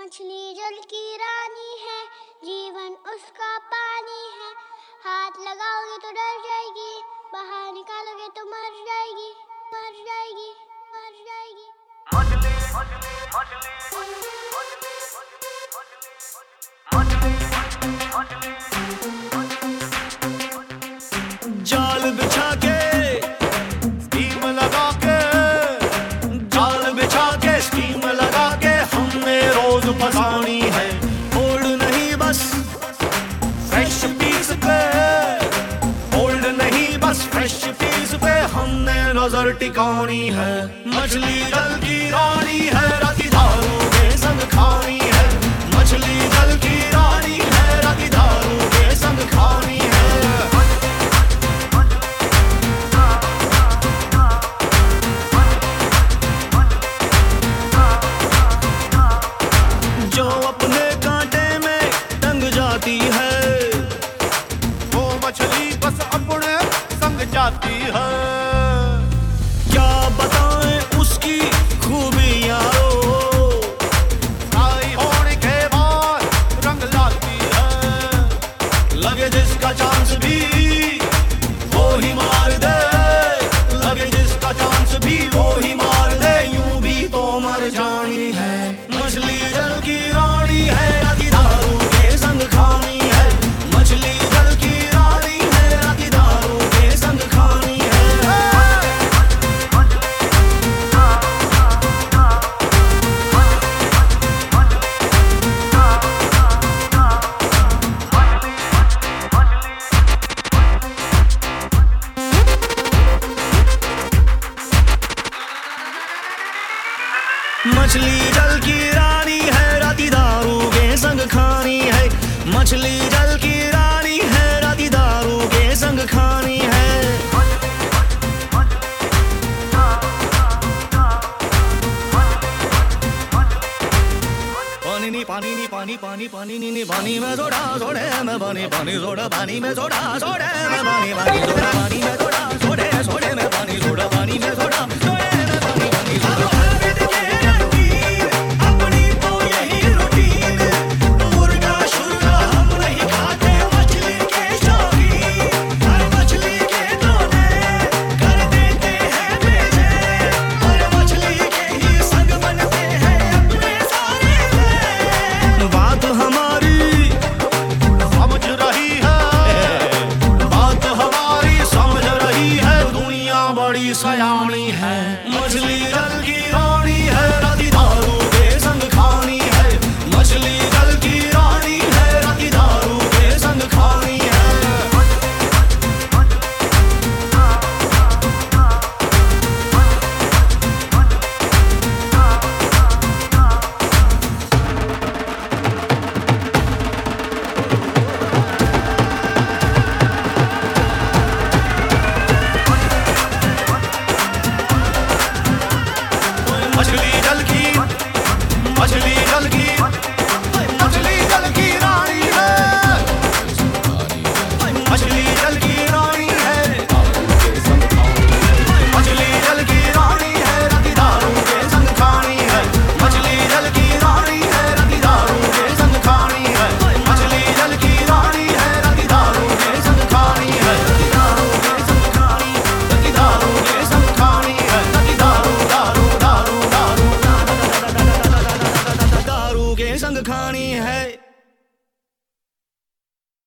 मछली जल की रानी है, जीवन उसका पानी है। हाथ लगाओगे तो डर जाएगी, बाहर निकालोगे तो मर जाएगी, मर जाएगी, मर जाएगी। मछली मछली मछली मछली मछली जाल बिछा के स्कीम लगा के, जाल बिछा के स्कीम लगा के हमने रोज फसानी है। होल्ड नहीं बस फ्रेश पीस पे, होल्ड नहीं बस फ्रेश पीस पे हमने नजर टिकानी है। मछली जल की रानी है, राती दारू के संग खानी है। मछली जल की रानी है, राती दारू के संग खानी है। जो अपने कांटे में टंग जाती है, वो मछली बस अपने संग जाती है। क्या बताएं उसकी खूबियां, आई होने के बाद रंग लाती है। लगे जिसका चांस भी वो ही मार दे, लगे जिसका चांस भी वो ही मार दे, यूं भी तो मर जानी है। मछली जल की रानी है, राती दारू के संग खानी है। मछली जल की रानी है, राती दारू के संग खानी है। मछली जल की रानी है, राती दारू के संग खानी है। मछली जल की रानी है, राती दारू के संग खानी है। पानी नी पानी नी पानी पानी पानी नी नी पानी में सोडा सोडे में पानी पानी सोडा पानी में सोडा सोडे में पानी पानी सोडा पानी में सोडा सोडे सोडे में पानी सोडा पानी में सोडा सोडे में पानी पानी सोडा। बड़ी सयानी है, मछली जल की रानी है, राती दारू के संग खानी है। मछली जल की रानी है, राती दारू के संग खानी है। मछली जल की मछली जल की मछली जल की रानी है, मछली जल की रानी है। मछली जल की रानी है, राती दारू के संग खानी है। मछली जल की रानी है, राती दारू के संग खानी है। मछली जल की रानी है, राती दारू के संग खानी है। दारू के संग खानी, राती दारू के संग खानी है। राती दारू दारू दारू दारू दारू के संग खानी है।